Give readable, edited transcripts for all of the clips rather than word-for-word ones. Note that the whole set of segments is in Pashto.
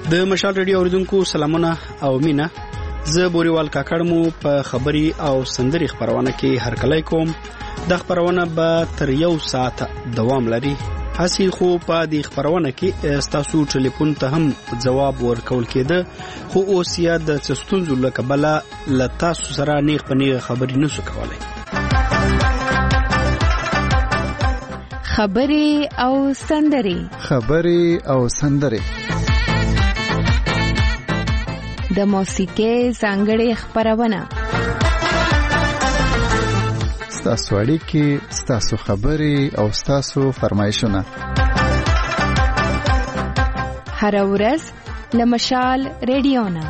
د مشال ریډیو اوریدونکو سلامونه او مینا. زه بوريوال کاکړمو په خبري او سندري خبرونه کې هرکلی کوم. د خبرونه به تر 1 ساعت دوام لري. هسي خو په دې خبرونه کې تاسو ټلیفون ته هم جواب ورکول کېده، خو اوس یا د څستونزو لکبله لتا سره نیغ په نیغ خبري نشو کولای. خبري او سندري د موسیقۍ ځانګړې خبرونه، ستاسو اړیکې، ستاسو خبرې او ستاسو فرمایشونه هر ورځ له مشال ریډیو نه.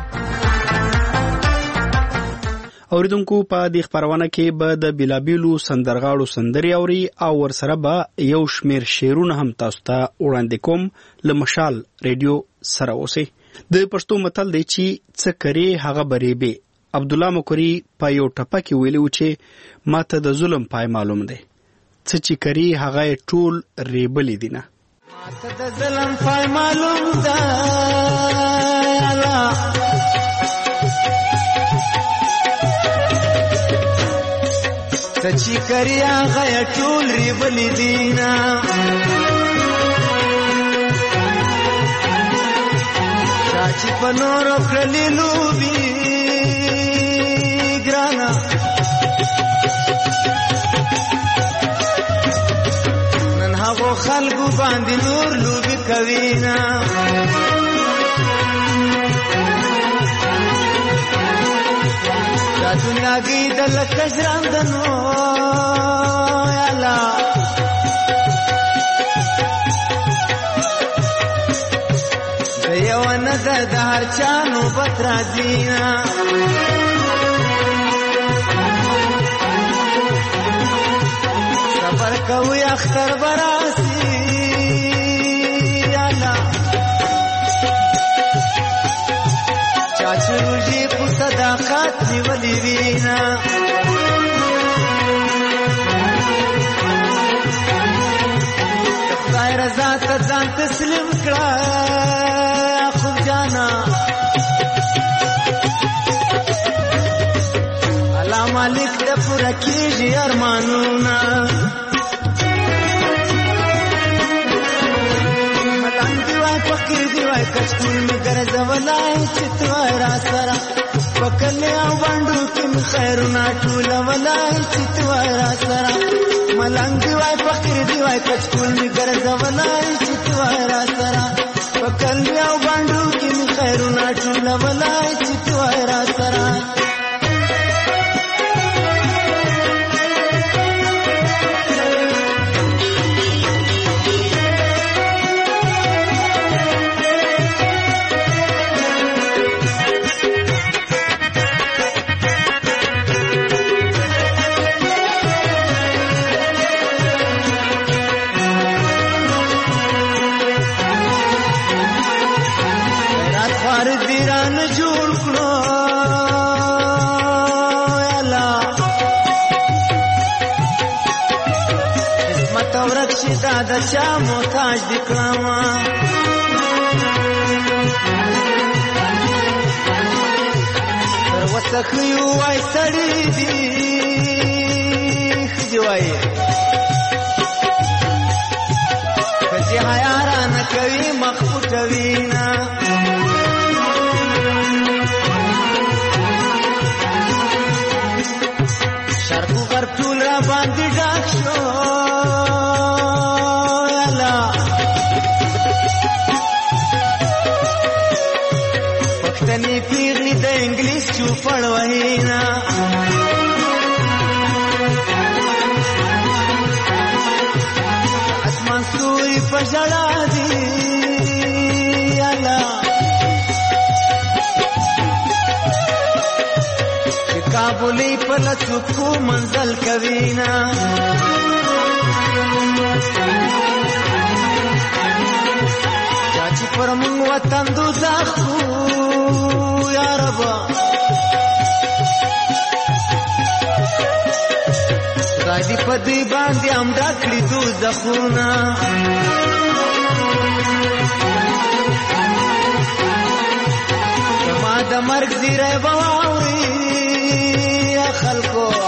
اوریدونکو په دې خبرونه کې به د بلابلو سندرغاړو سندري اوري او ورسره به یو شمیر شعرونه هم تاسو ته وړاندې کوم. له مشال ریډیو سره اوسئ. د پښتو متل دی چې څه کري هغه بریبه. عبد الله مکری په یو ټپه کې ویلو چې ماته د ظلم پای معلوم دی، څه چې کري هغه ټول ریبلې دي نه. ماته د ظلم پای معلوم ده، څه چې کري هغه ټول ریبلې دي نه. چې په نور کړلې لوبي ګرانا، نن هغه خلکو باندې نور لوبي کوي نه. دا دنیا کې د لکه ژوندنو یالا د هر چانو بترا دینا. صبر کوي اختر براسی یالا، چاچ روجی په صداقت نیولی وینا. خدای رضا ته ځان تسلیم کړه مالک د پورا کیږي ارمانونه. ملنګ دی وای فقیر دی وای کچکول می ګرځولای چې تو را سره وکړې او باندې کې خیرونه ټول ولای چې تو را سره. ملنګ دی وای فقیر دی وای کچکول می ګرځولای چې تو را سره وکړې او باندې کې خیرونه ټول ولای چې تو را سره. دا چا محتاج دی کلاما، تر وسخیو وای سړی دی خجوای کجی حیارا نکوی مخفوټوینا. شرقو غرب ټول را باندې ډاک شو پښتني پیغلی د انګلیس چوپړ وهینا. اسمان ستوري په ژړا دي الله، چې کابلې په لڅکو منزل کوینا. چاچی پر مونږ وطن دوزخ یا رب، خدای دې په دې باندې امدا کړي دوزخونه. د مرګ زیری بواوري خلکو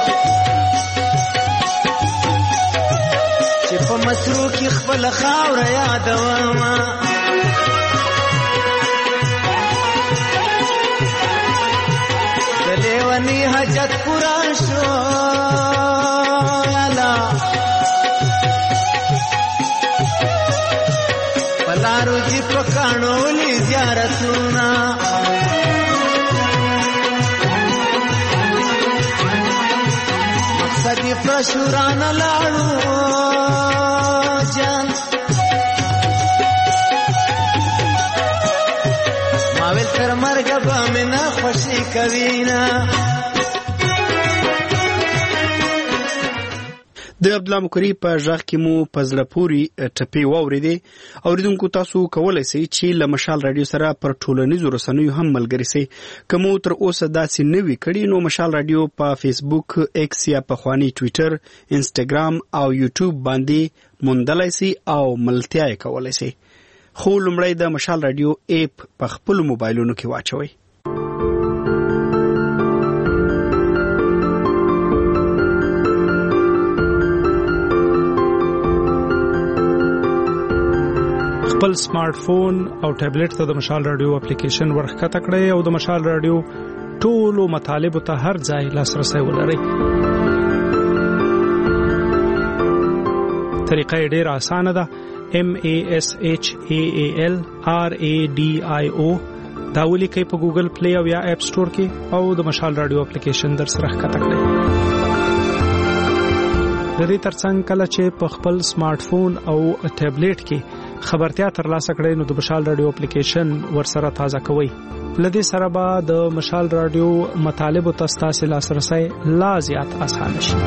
چې په مسرو کې خپل خاوره یادوما د لیونی حاجت پورا شو پلارو جی پکانو لی زیارتونا مقصدی پرشوران لاړو جان ماویل تر مرگ با منا خوشی کوینا د عبدالله مکری په ژغ کې مو په زړه پورې ټپې واورېدې. اوریدونکو تاسو کولی شئ چې له مشال راډیو سره پر ټولنیزو رسنیو هم ملګري شئ. که مو تر اوسه داسې نه وي کړي نو مشال راډیو په فیسبوک، ایکس یا پخواني ټویټر، انسټاګرام او یوټیوب باندې موندلی شئ او ملتیا یې کولی شئ. خو لومړی د مشال راډیو ایپ په خپلو موبایلونو کې واچوئ. خپل سمارټ فون او ټابلیټ ته د مشال رادیو اپلیکیشن ورښکته کړئ او د مشال رادیو ټولو مطالبو ته هر ځای لاسرسی ولرئ. طریقه یې ډېره اسانه ده. MASHAALRADIO دا ولیکئ په ګوګل پلی او یا اپ سټور کې او د مشال رادیو اپلیکیشن در سره ښکته کړئ. د دې ترڅنګ کله چې په خپل سمارټ فون او ټابلیټ کې خبرتیا ترلاسه کړئ نو د مشال رادیو اپلیکیشن ورسره تازه کوئ. لدې سره به د مشال رادیو مطالبو ته ستاسو لاسرسی لا زیات اسانه شي.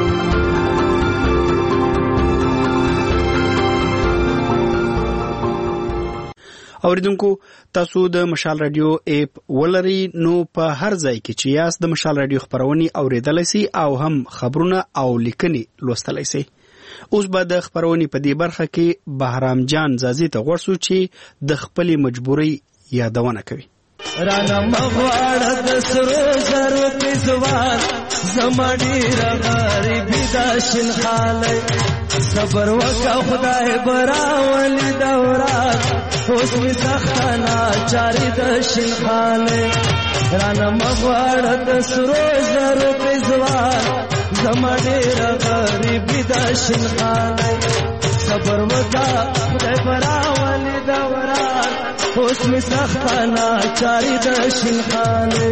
اوریدونکو تاسو د مشال رادیو ایپ ولرئ نو په هر ځای کې چې یاست د مشال رادیو خبرونه اوریدلای شئ او هم خبرونه او لیکنې لوستلای شئ. اوس به د خبرونې په دې برخه کې بهرام جان زازي ته غوښتو چې د خپلې مجبورۍ یادونه کوي. رانا مغواړه د سرو زرو په زوال زمړی غریبی د شین خاله صبر وکا خدای براولي دورات اوس می سختانا چاري د شین خاله رانا مغواړه د سرو زرو په زوال زمړی غریبی د شین خاله صبر وکا خدای براولي دورات اوس می سختانا چاري د شین خاله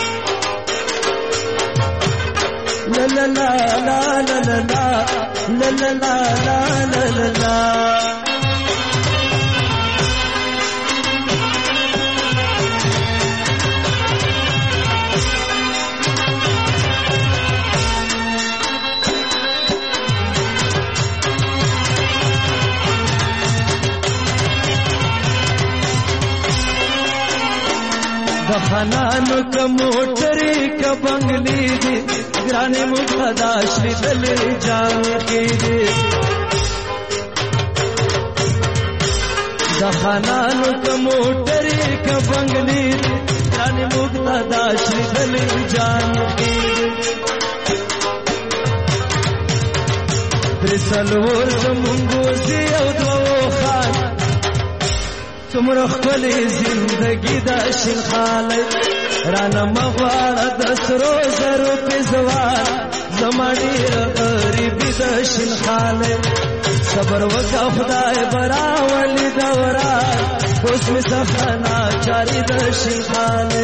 لا لا لا لا لا لا لا لا لا لا لا لا خانانو کا موټری کا بنگلی دی ګرانې مقتدا شری دل جان کې دی د خانانو کا موټری کا بنگلی دی ګرانې مقتدا شری دل جان کې دی درسلور زمونږ زی او دو خان تمره خپل زندگی د شین خاله رانا مغواړه د سرو زرو په زوال زمړی غریبی د شین خاله صبر وکا خدای براولي دورات اوس می سختانا چاري د شین خاله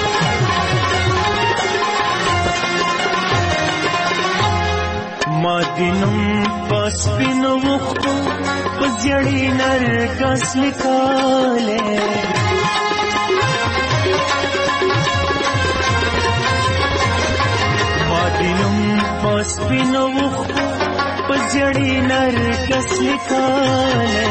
دینم پس پینو وختو پزیړی نرګس لیکاله ما دینم پس پینو وختو پزیړی نرګس لیکاله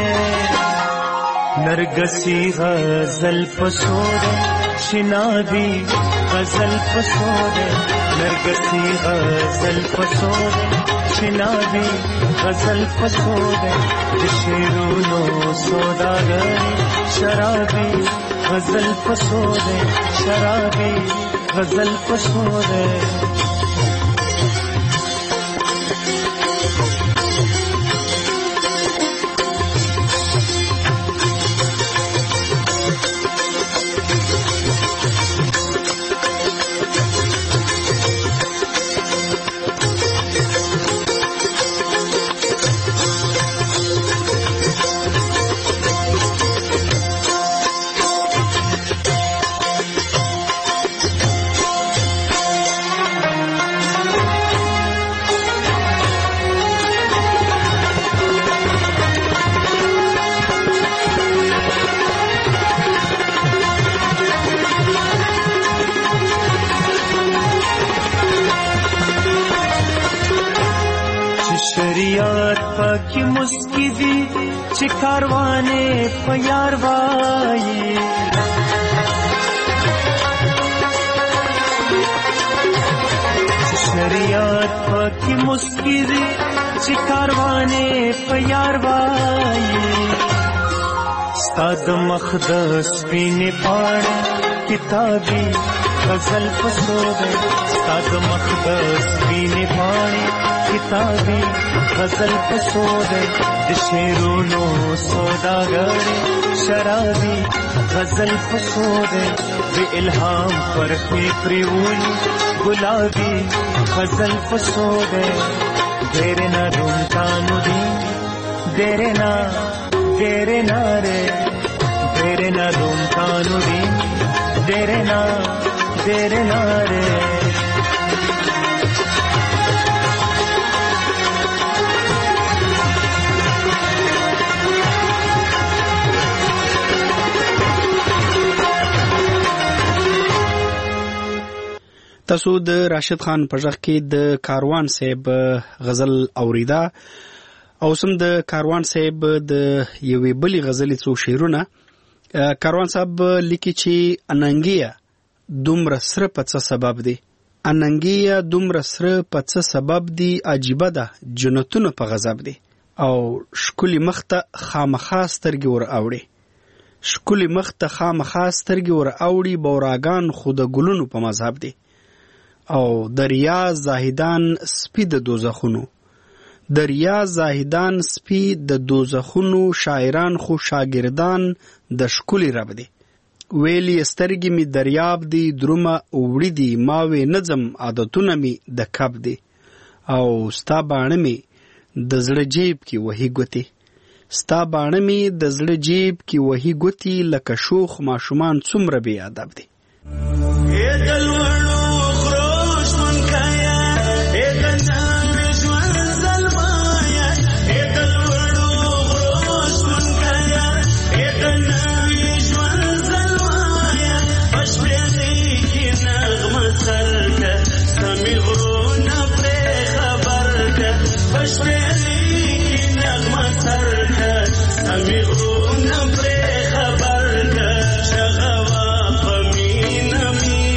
نرګسی غزل پسوده شنابی غزل پسوده نرګسی غزل پسوده شنابی غزل پسوده د شیرونو سوداګر شرابی غزل پسوده شرابی غزل پسوده کی مسکی دی چې کاروانه په یار وایي شریعت کی مسکی دی چې کاروانه په یار وایي ستاد مخدس پینې پاڼه کتابي غزل پسوده ستاد مخدس پینې پاڼه کتابي غزل پسوده د شیرونو سوداګر شرابي غزل پسوده د الهام پر پریولی گلابی غزل پسوده دیره نا رومتانو دی دیره نا رے دیره نا رومتانو دی دیره نا رے تاسو د راشد خان په ځخ کې د کاروان صاحب غزل اوریدا او سم د کاروان صاحب د یوې بلې غزلې څو شعرونه کاروان صاحب لیکي چې اننګیا دومره سره په څه سبب دی اننګیا دومره سره په څه سبب دی عجیبه ده جنتونه په غضب دی او شکلی مخته خامخا سترګې ور اوړي شکلی مخته خامخا سترګې ور اوړي بوراګان خود ګلونو په مذهب دی او دریا زاهدان سپی د دوزخونو دریا زاهدان سپی د دوزخونو شاعران خو شاګردان د شکلی رب دی ویلی سترګې می دریاب دی درومه وړي دی ماوي نظم عادتونه می د کب دی او ستا باڼه می د زړه جیب کې وਹੀ ګوتی ستا باڼه می د زړه جیب کې وਹੀ ګوتی لکه شوخ ماشومان څومره بی ادب دی خبر ده شغوا په مين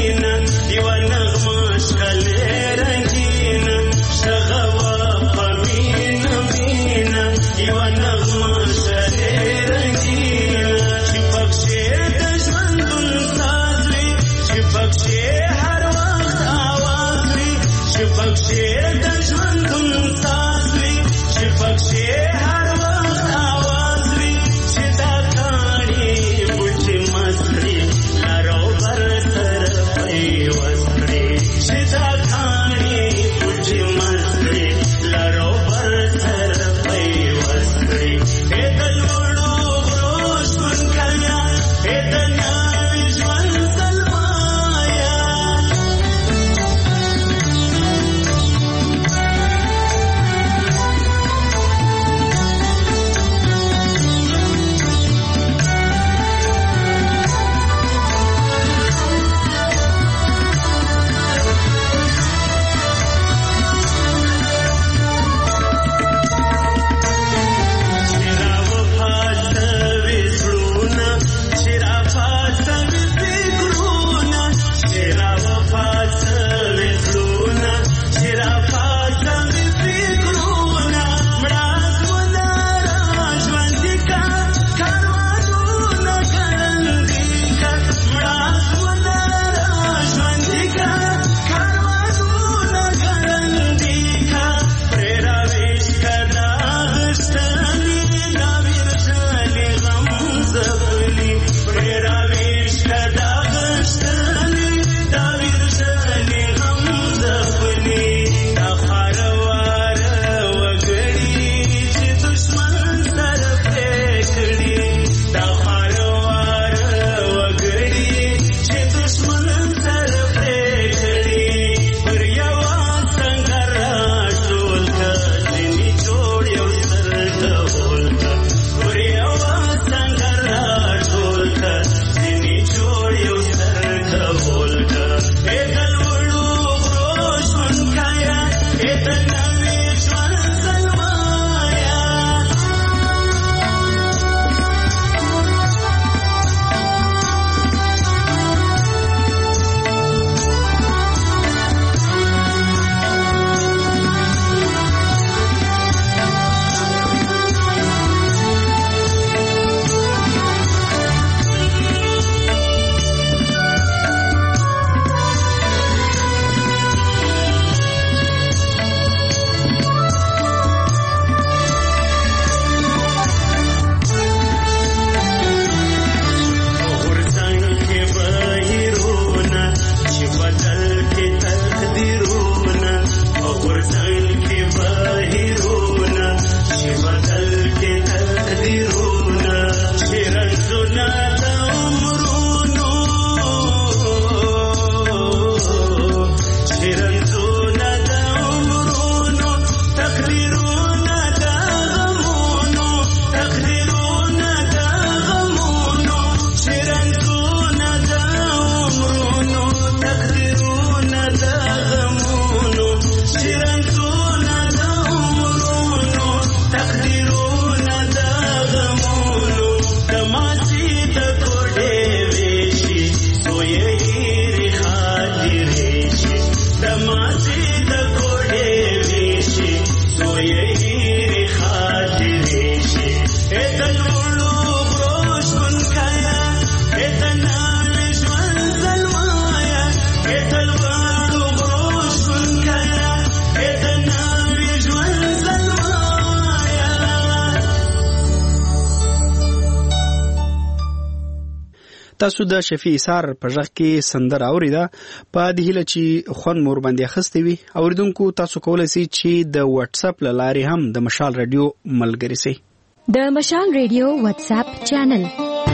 تاسو د شفیع ایثار په ژغ کې سندره اوریدا په دې هیله چې خون مور باندې اخستې وي. اوریدونکو تاسو کولای شئ چې د واتس اپ لارې هم د مشال رادیو ملګری شئ. د مشال رادیو واتس اپ چینل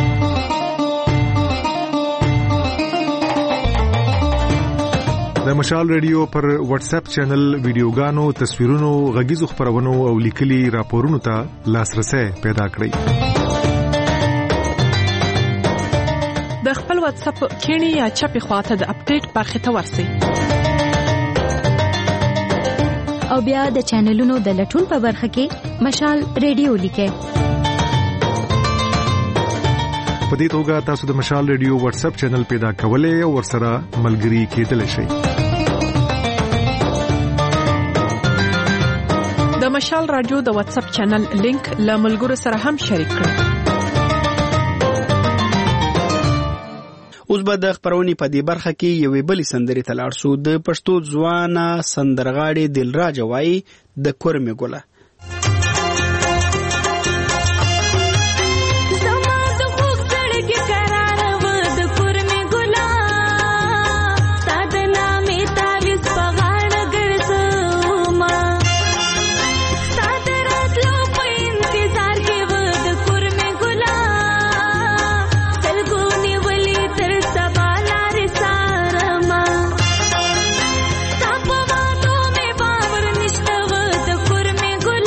د مشال رادیو پر واتس اپ چینل ویډیوګانو، تصویرونو، غږیزو خبرونو او لیکلي راپورونو ته لاسرسي پیدا کړئ. د خپل واتس اپ کینی یا چپی خواته د اپډیټ برخه ته ورسئ او بیا د چینلونو د لټون په برخه کې مشال رادیو لیکئ. په دې توګه تاسو د مشال رادیو واتس اپ چینل پیدا کولای او ورسره ملګری کېدلی شئ. د مشال رادیو د واتس اپ چینل لینک له ملګرو سره هم شریک کړئ. اوس به د خبرونې په دې برخه کې یوې بلې سندرې ته لاړ شو. د پښتو ځوانه سندرغاړې دلراج وایي د کورمې ګله. Good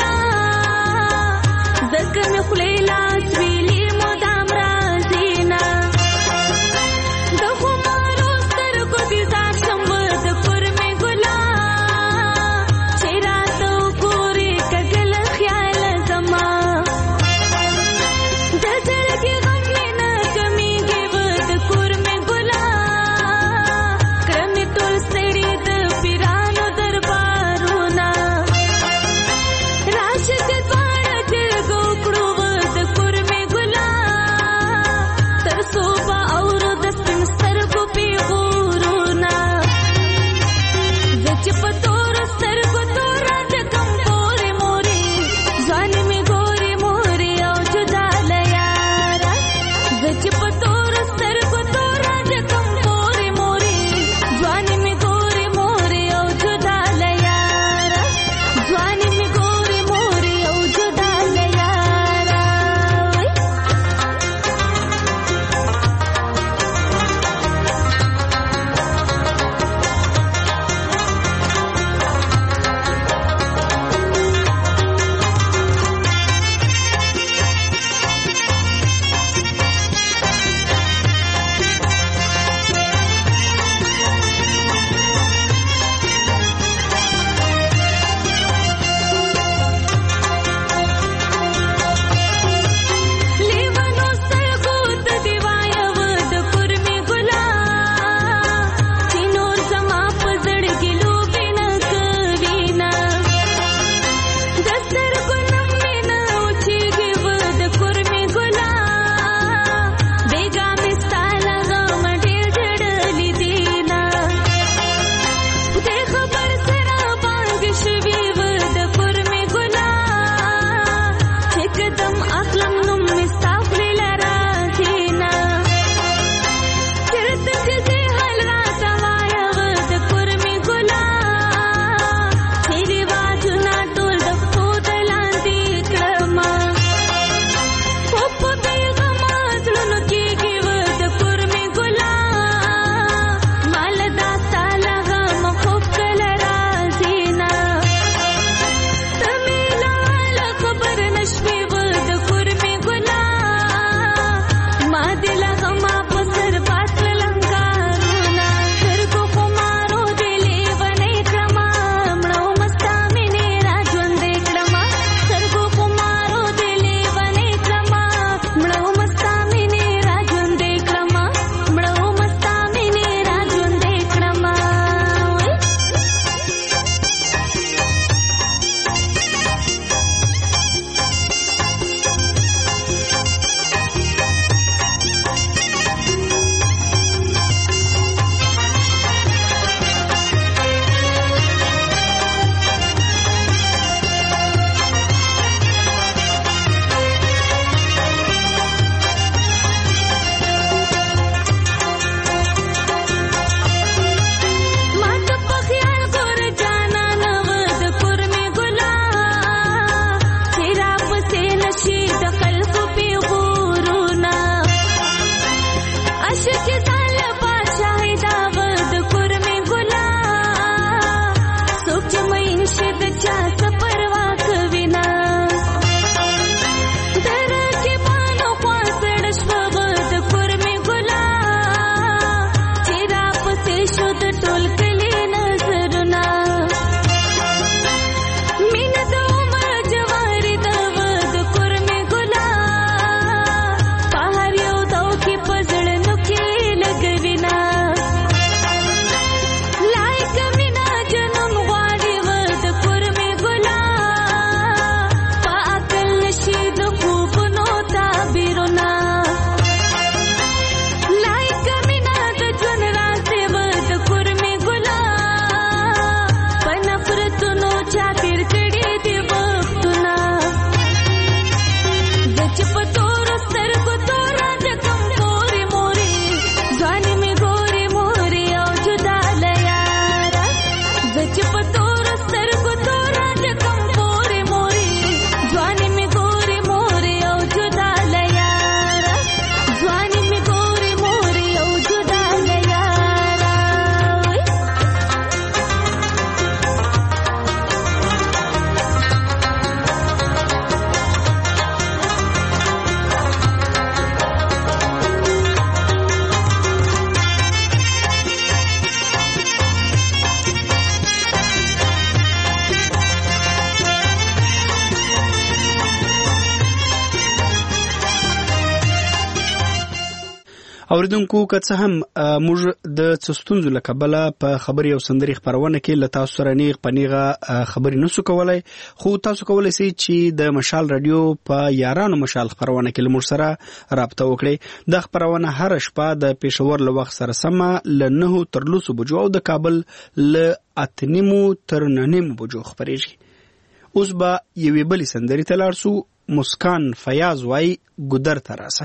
اوریدونکو که څه هم موږ د څستونزو له کبله په خبري او سندري خبرونه کې له تاسو سره نیغ پنیغه خبري نسو کولای، خو تاسو کولای شئ چې د مشال رادیو په یارانو مشال خبرونه کې لمر سره رابطه وکړئ. د خبرونه هر شپه د پېښور له وخت سره سم ل 9 تر 10 بجو او د کابل ل 8:30 تر 9:30 بجو خبريږي. اوس به یوې بلې سندري ته لاړ سو. مسکان فیاض وای ګودر تراسه.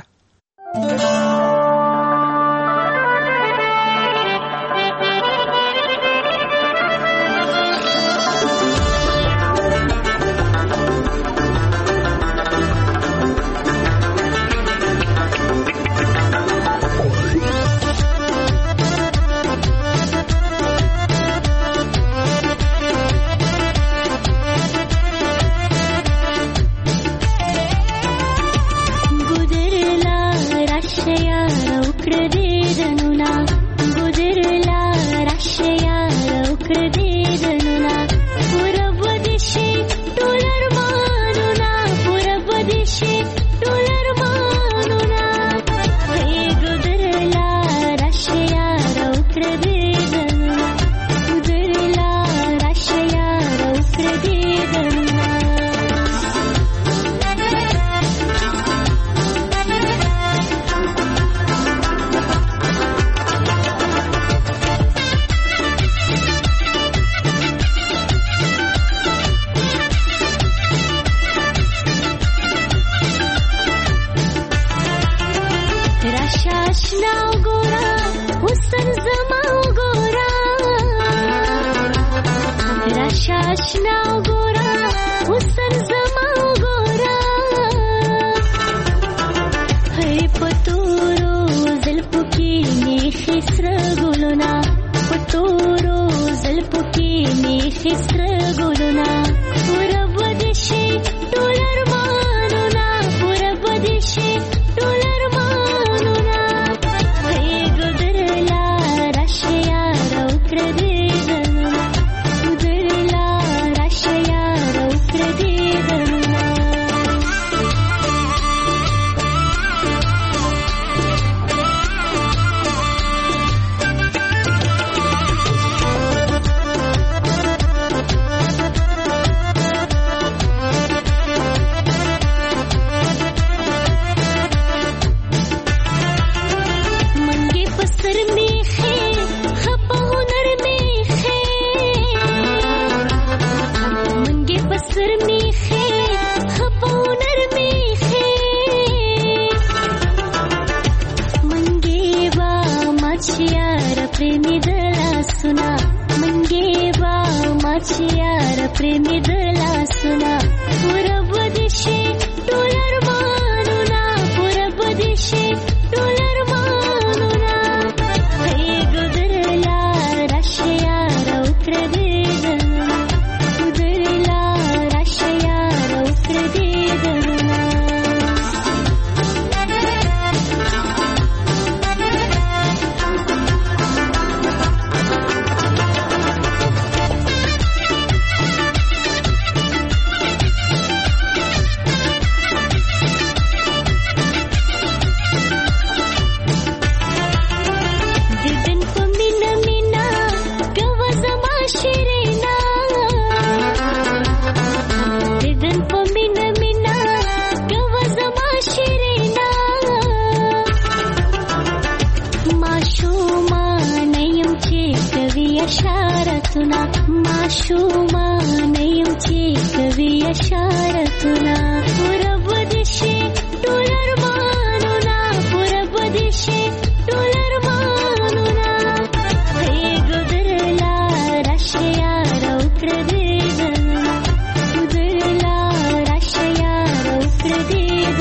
زیارتونه ماشومان یم چې کوي اشارتونه پوره به شي ټول ارمانونه پوره به شي ټول ارمانونه هی ګدرلا راشه یار او کړه دې ګدرلا راشه یار او کړه دې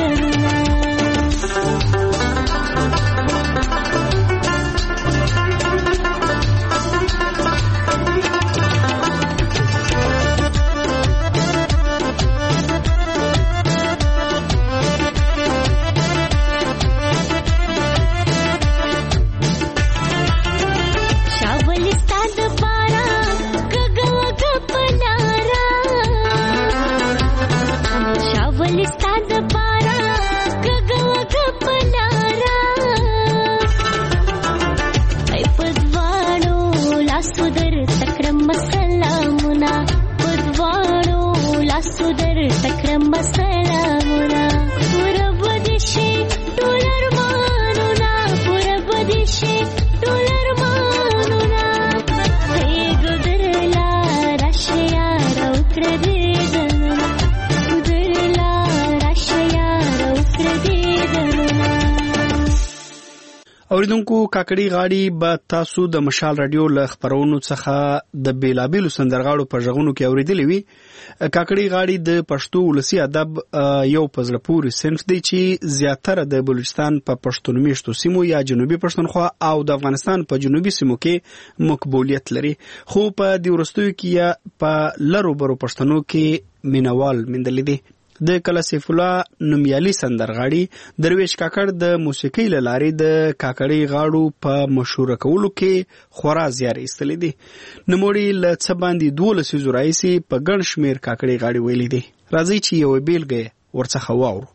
اوریدونکو کاکړي غاړي به تاسو د مشال رادیو له خبرونو څخه د بیلابیلو سندرغاړو په ژغونو کې اوریدلې وي. کاکړي غاړي د پښتو ولسی ادب یو پزړه پورې صنف دی چې زیاتره د بلوچستان په پښتون میشتو سیمو یا جنوبي پښتونخوا او د افغانستان په جنوبي سیمو کې مقبولیت لري، خو په دې وروستیو کې یا په لرو برو پښتنو کې مینوال مندل دي. د کلا سیف الله نومیالي سندرغاړي درویش کاکړ د موسیقۍ له لارې د کاکړي غاړو په مشهور کولو کې خورا زیار ایستلې دي. نوموړي له څه باندې 12 زورایسي په ګڼ شمیر کاکړي غاړي ویلې دي. راځي چې یو بیلګه ورڅخه واورو.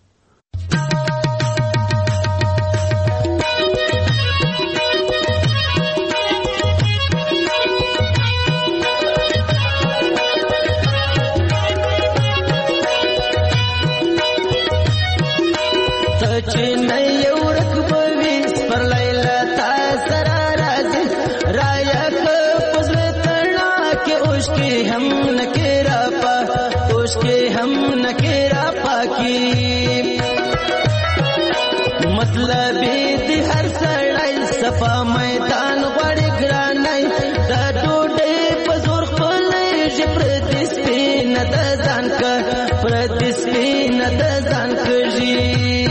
میدان غوړي ګرانای د ډوډۍ په زور خپلې پردي سپین د ځان کا پردي سپین د ځان کړي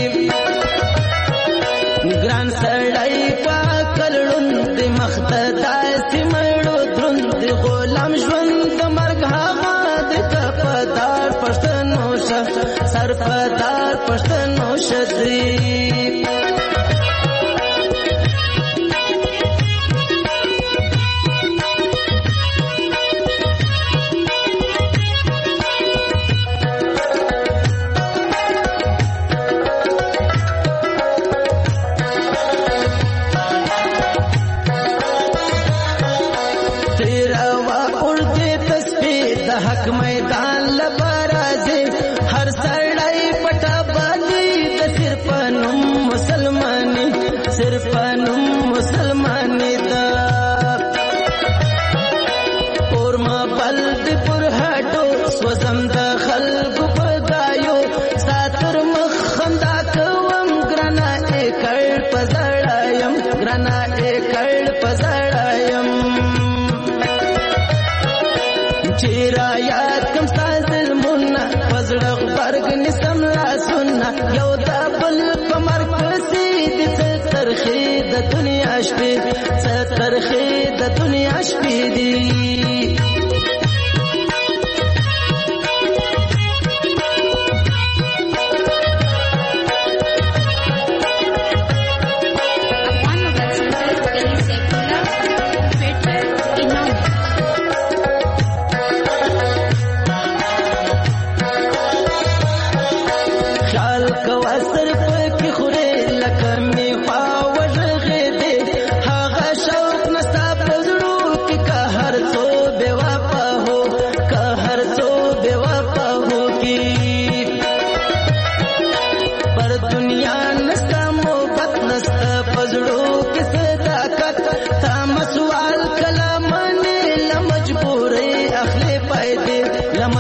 ګران سړی پاکلون د مختدای سیمړو دروند غلام ژوند د مرګ هغه د کپدار پښتنو شه سرپدار پښتنو شدري میدان لبرازي هر سړی پټه باندې د صرف نوم مسلماني دا اور ما بلد پر هټو سوزم د خلکو په دایو ساتر مخ خندا کوم ګرنا اکړ پزړایم چیرایا کم سازل منا پزړه برګ نسم لا سننا یو د بل په مرکزي د ترخی د دنیا شپې دي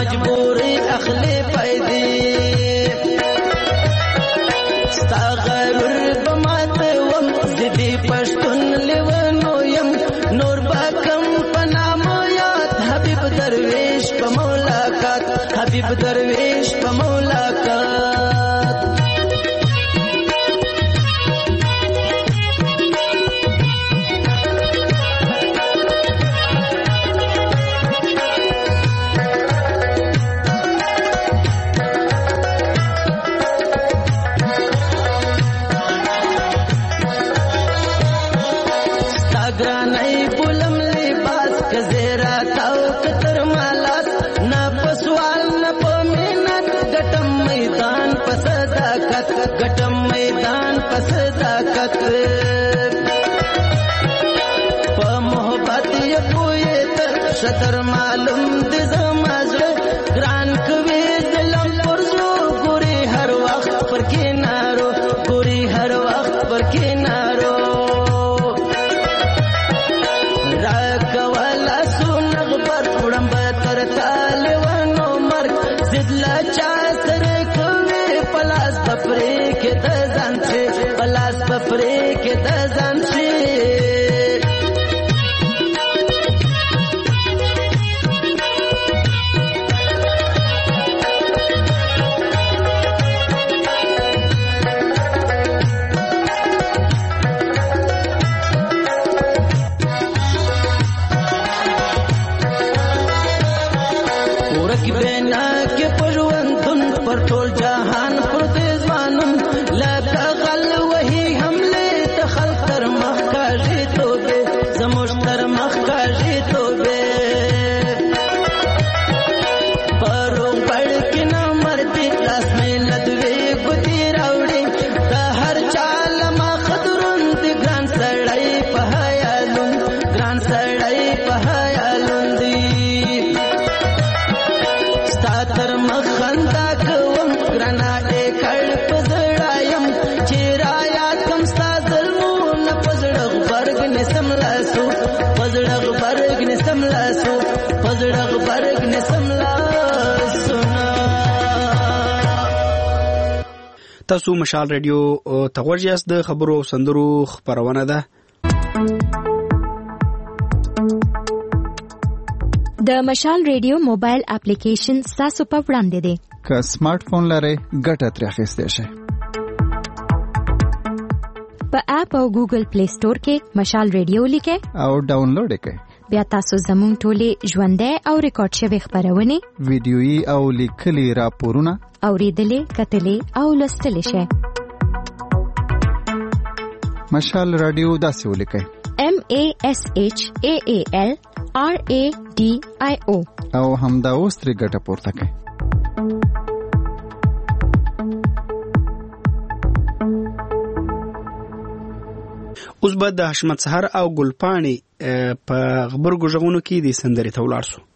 مجبوري اخلي پیدې ستا غرور بماته وم زدي پښتون لیونو يم نور باکم پنام یاد حبیب درویش په ملاقات حبیب درویش په ملاقات गटम मैदान पसदाकत प मोहब्बत ये पोए तर शतर मालूम दे समाजर ग्रान कवे दिलम पुरजो गोरी हर वक्त पर किनारो गोरी हर वक्त पर किनारो राकवाला सुनग पर उड़म तर तालेवानो मर जिदला चासर पलास पपरे के दजान से पलास पपरे के दजान से पूरक बेना के परुवन धुन पर टोल जहान पर देवानम लगा गल वही हमले तखल कर मखकाजी तो बे समुश्तर मखकाजी तो बे परो पड़ के न मरती दास में लदवे गुती रावड़ी ता हर चाल मा खदरुन दी ग्रान सड़ाई पहायालुन दी स्तातर मखंदा कवम ग्रना एकड़ पजड़ायम चिराया कम सा ज़ल्मो न पजड़ग बर्ग ने समलासो पजड़ग बर्ग ने समलासो पजड़ग बर्ग ने समलासो تاسو مشال رادیو تغورجاس د خبرو سندرو خبرونه ده د مشال ریډیو موبایل اپلیکیشن تاسو په وړاندې دی که سمارټ فون لرئ ګټه ترې اخیستی شئ په اپ او ګوګل پلی سٹور کې مشال ریډیو لیکئ او ډاونلوډ یې کړئ بیا تاسو زموږ ټولې ژوندۍ او ریکارډ شوي خبرونه ویډیويي او لیکلي راپورونه اوریدلې کتلې او لوستلې شئ مشال رادیو داسې ولیکئ MASHAALRADIO او همدا اوس ترې ګټه پورته کړئ اوس به د حشمت سحر او ګلپاڼې په خبرګو ژغونو کې د سندرې ته ولاړ شو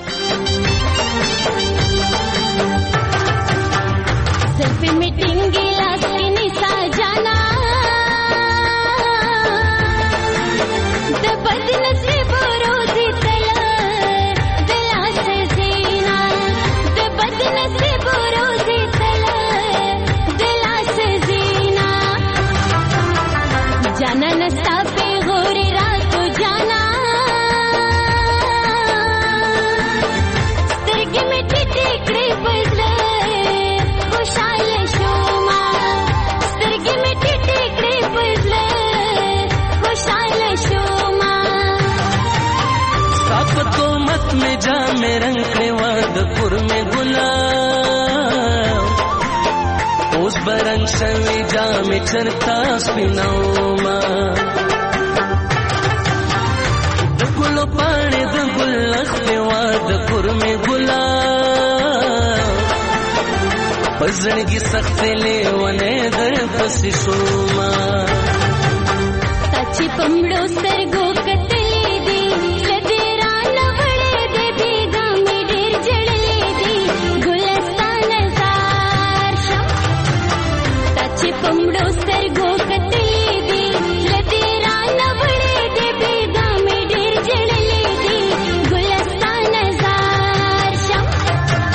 में जा में रंग वादपुर में गुलाब उस बरंग शवी जा में चरता स्पिनाओमा गुलो पाने द गुल्लख में वादपुर में गुलाब पजड़गी सख्त ले वने दर पसी सोमा ताची पमड़ो सरगो कतले दी पमड़ो सरगो कतले दी लतेरा नवड़े दे बेगा में ढेर जड़ले दी गुलस्तान जार शम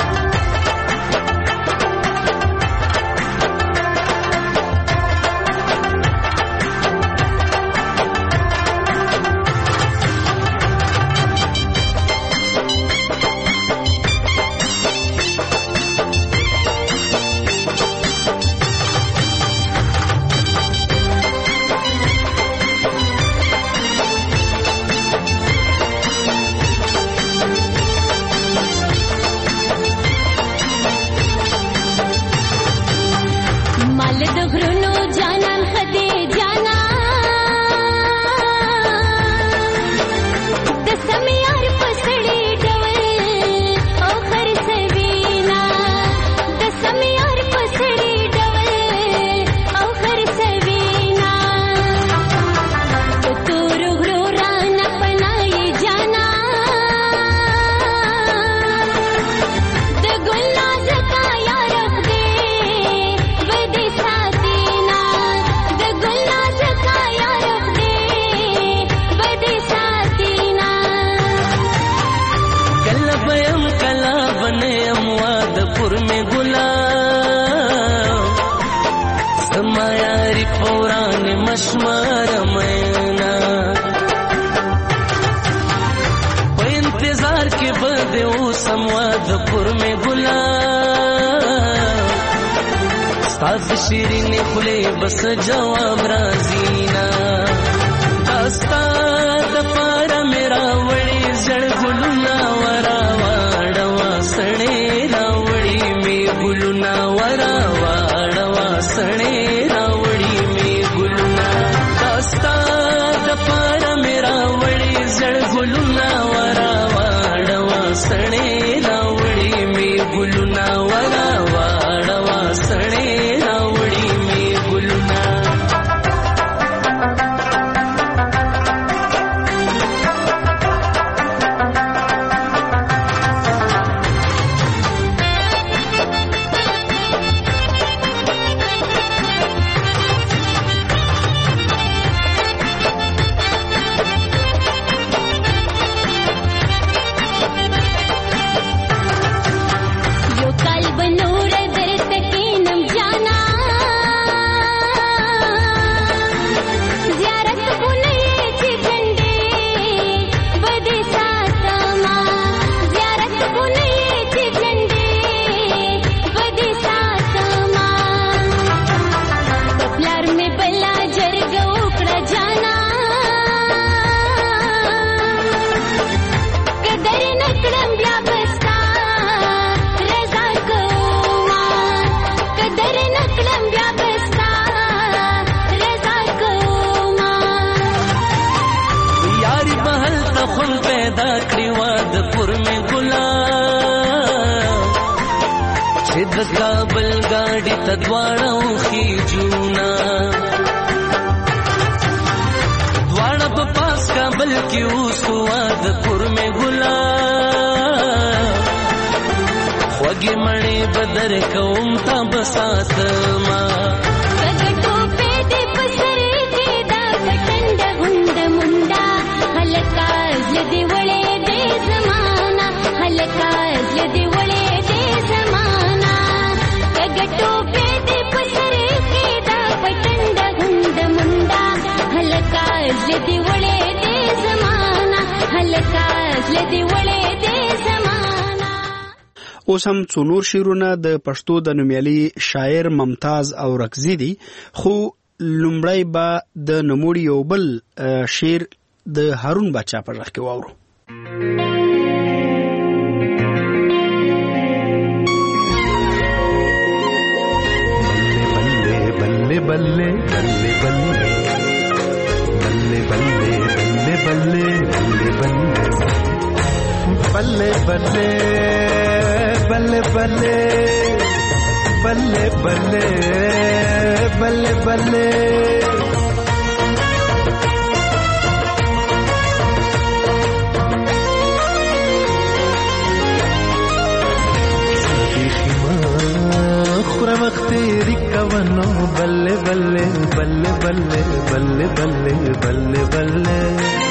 منه امواد پر میں گلاب سما یاری پوران مشمار مینا په انتظار کې بده او سمواد پر میں گلاب ستاد شیرین خله بس جواب رازینا دستا د پار میرا وړي زړ ګلونا ورا واړوا سړې راوړي می ګلونا ورا واړوا سړې راوړي می ګلونا دستا د پار میرا وړي زړ ګلونا ورا واړوا سړې راوړي می ګلونا ورا واړوا سړې راوړي می ګلونا کابل گاڑی تدواړه خي جونا دواړه په پاس کابل کې اوس واد پر میں ګلا خوږی مړې بدر کوم تا بسات ما کګټو په دې پسر کې دا پټند غوند منډا هلکا زدي وړې دې زمانہ هلکا زدي وړې دې زمانہ کګټو په دې پسر کې دا پټند غوند منډا هلکا زدي وړې دې زمانہ هلکا زدي وړې دې زمانہ. اوس هم څو نور شعرونه د پښتو د نومیالي شاعر ممتاز او رکزي دي خو لومړی به د نوموړي یو بل شعر د هارون باچا په غږ کې واورو. बल्ले बल्ले बल्ले बल्ले बल्ले बल्ले बल्ले बल्ले बल्ले बल्ले बल्ले बल्ले बल्ले बल्ले बल्ले बल्ले खुरा वक्ते रिकवनो बल्ले बल्ले बल्ले बल्ले बल्ले बल्ले बल्ले बल्ले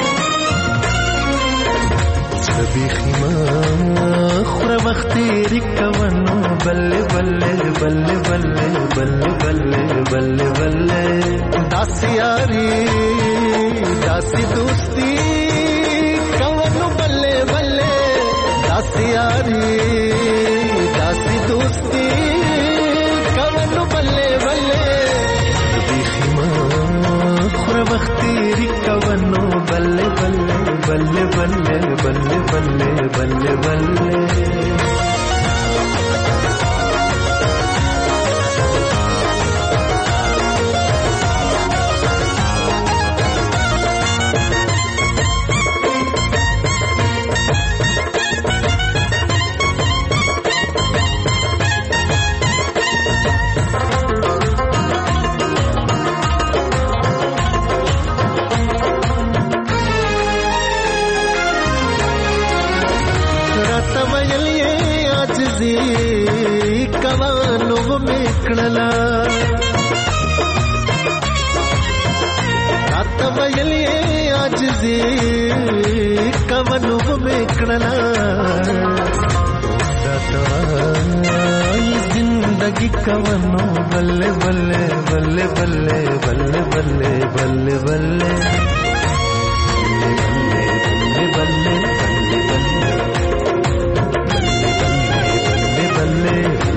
सभी खिमा खुरा वक्ते रिकवनो बल्ले बल्ले बल्ले बल्ले बल्ले बल्ले बल्ले बल्ले दासी यारी दासी दोस्ती कवनो बल्ले बल्ले दासी यारी दासी दोस्ती बल्ले बल्ले बिखिमा खुरा वक्ती रिकवनो बल्ले बल्ले बल्ले बल्ले बल्ले बल्ले बल्ले बल्ले रात बयलिए आजिज़ी कवनु में कड़ला रातवाई जिंदगी कवनो बल्ले बल्ले बल्ले बल्ले बल्ले बल्ले बल्ले बल्ले बल्ले बल्ले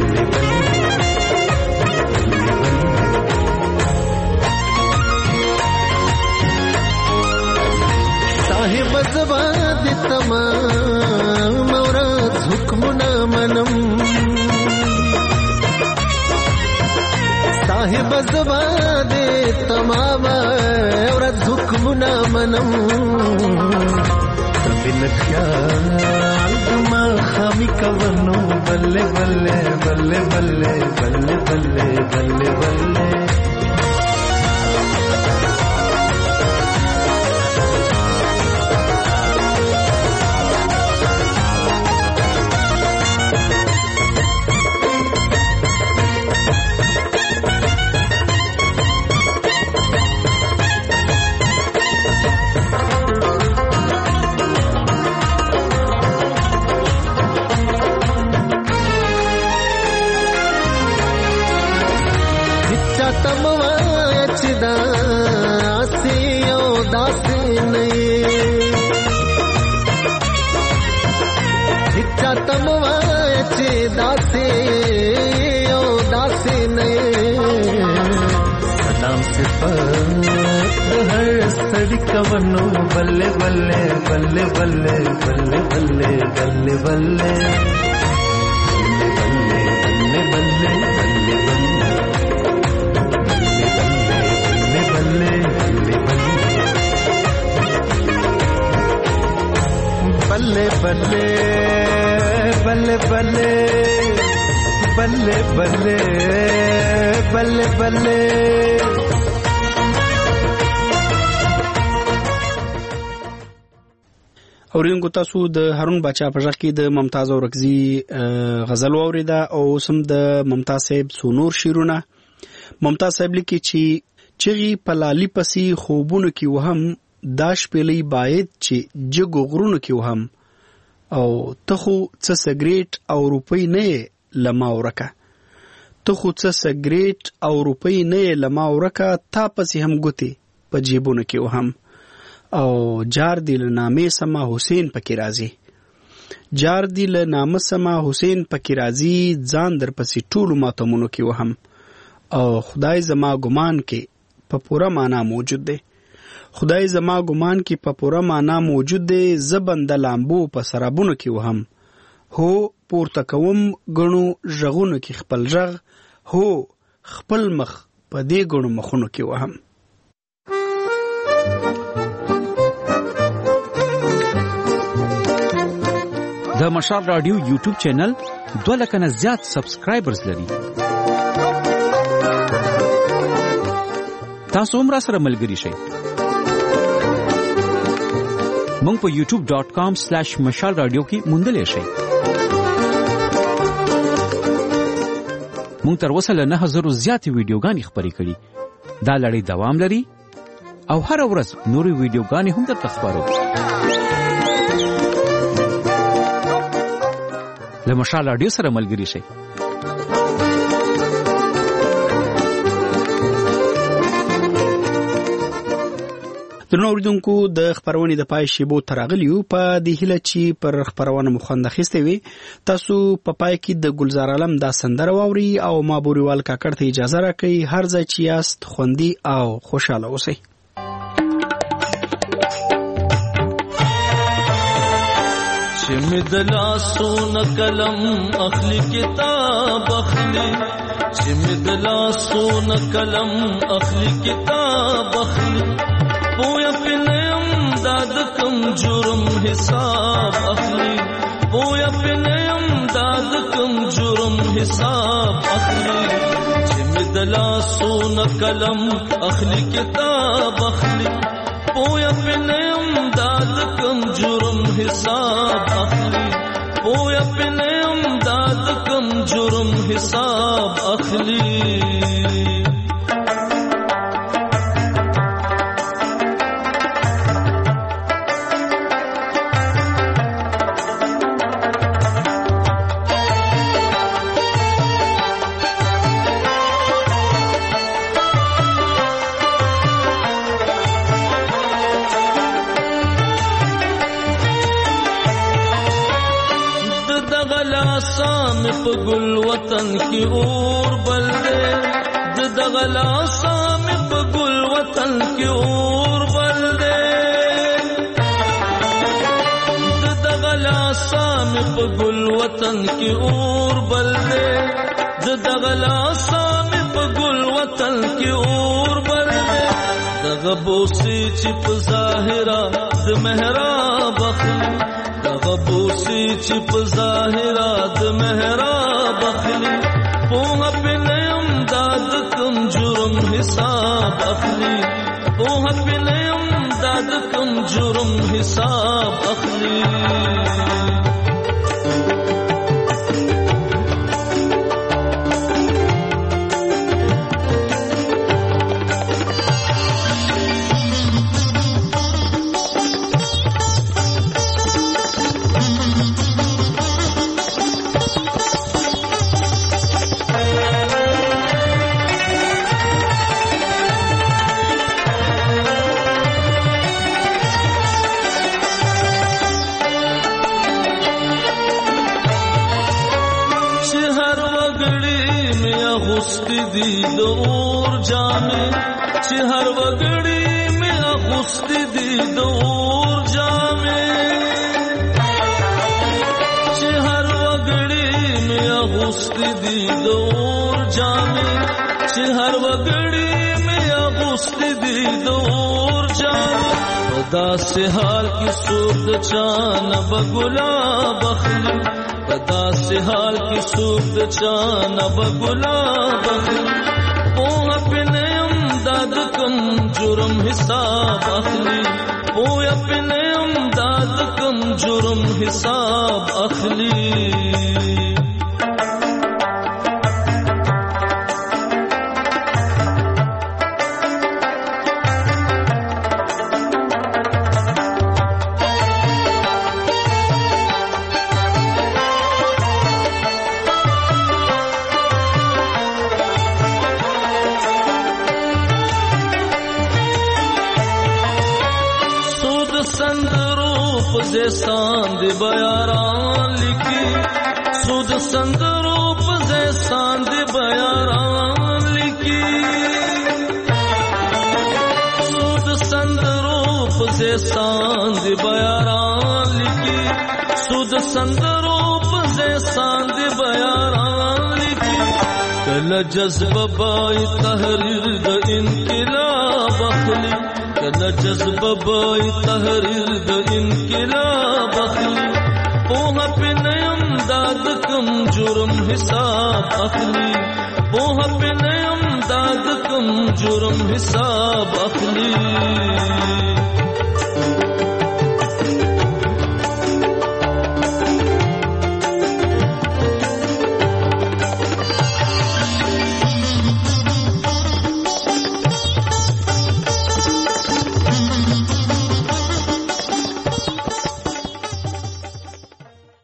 साहिब जवाद तमाम औरत हुक्मुना मनम साहिब जवाद तमाम औरत हुक्मुना मनम बिन ख्याल दमा खामी कवनो बल्ले बल्ले बल्ले बल्ले बल्ले बल्ले बल्ले बल्ले कवनो बल्ले बल्ले बल्ले बल्ले बल्ले बल्ले बल्ले बल्ले बल्ले बल्ले बल्ले बल्ले बल्ले बल्ले बल्ले बल्ले बल्ले बल्ले اوریدونکو تاسو د هارون بچا په ځخ کې د ممتاز اورکزي غزل اوریدا او سم د ممتاز صاحب سونور شیرونه ممتاز صاحب لیکي چې چغي پلالي پسي خوبونه کې وهم داش پلی باید چې جګو غرونو کې وهم او تخو څه سګریټ او روپۍ نه لما ورکه تخو څه سګریټ او روپۍ نه لما ورکه تا پسي هم ګوتې په جیبونو کې وهم او جار دی له نامې سما حسین پکې راځي جار دی له نامه سما حسین پکې راځي ځان در پسې ټولو ماتمونو کې وهم او خدای زما ګمان کې په پوره معنا موجود دی خدای زما ګمان کې په پوره معنا موجود دی زبند لامبو په سرابونو کې وهم هو پورته کوم غنو ژغونو کې خپل ژغ هو خپل مخ په دې غنو مخونو کې وهم د مشال رادیو یوټیوب چینل 2 لک نه زیات سبسکرایبرز لري تاسو هم را سره ملګری شئ مونږ په youtube.com/mashalradio کې موندلې شئ مونږ تر اوسه له 9000 زیاتې ویډیوګانې خپرې کړې دا لړۍ دوام لري او هر ورځ نورې ویډیوګانې هم درته خپرو له مشال رادیو سره ملګری شئ درنو اوریدونکو د خبرونې د پای شیبو ترغلیو په د هیله چې پر خبرونه مخنده خسته وي تاسو په پای کې د گلزار عالم دا سندره واوري او ما بوريوال کاکړ ته اجازه راکړي هر ځای چې یاست خوندي او خوشاله اوسئ چمدلا سون کلم اخلی کتاب اخلی چمدلا سون کلم اخلی کتاب اخلی پویا پنیم داد کم جرم حساب اخلی پویا پنیم داد کم جرم حساب اخلی چمدلا سون کلم اخلی کتاب اخلی پویا پنیم داد کم جرم حساب اخلی پویا پنیم داد کم جرم حساب اخلی سام په ګل وطن کې اور بل دې دغلا سام په ګل وطن کې اور بل دې دغلا سام په ګل وطن کې اور بل دې دغلا سام په ګل وطن کې اور بل دې دغه بوسي چې په ظاهرا د محراب اخلي دغه بوسي چې په ظاهرا د محراب اخلي په پنیم داد کم جرم حساب اخلي په پنیم داد کم جرم حساب اخلي دی د اور جامې چې هر وګړي مې اغوستې دي د اور جامې چې هر وګړي مې اغوستې دي د اور جامې چې هر وګړي مې اغوستې دي د اور جامې په داسې حال کې څوک د چا نه به ګلاب اخلي په داسې حال کې څوک د چا نه به ګلاب اخلي پوه پنیم داد کم جرم حساب اخلي پوه پنیم داد کم جرم حساب اخلي زیسان دی بیاران لکی سود سندرو په زیسان دی بیاران لکی سود سندرو په زیسان دی بیاران لکی سود سندرو په زیسان دی بیاران لکی کله جذبه بای تحریر د انقلاب اخلي کله جذبه بای تحریر د انقلاب اخلي پوه پنیم داد کم جرم حساب اخلي پوه پنیم داد کم جرم حساب اخلي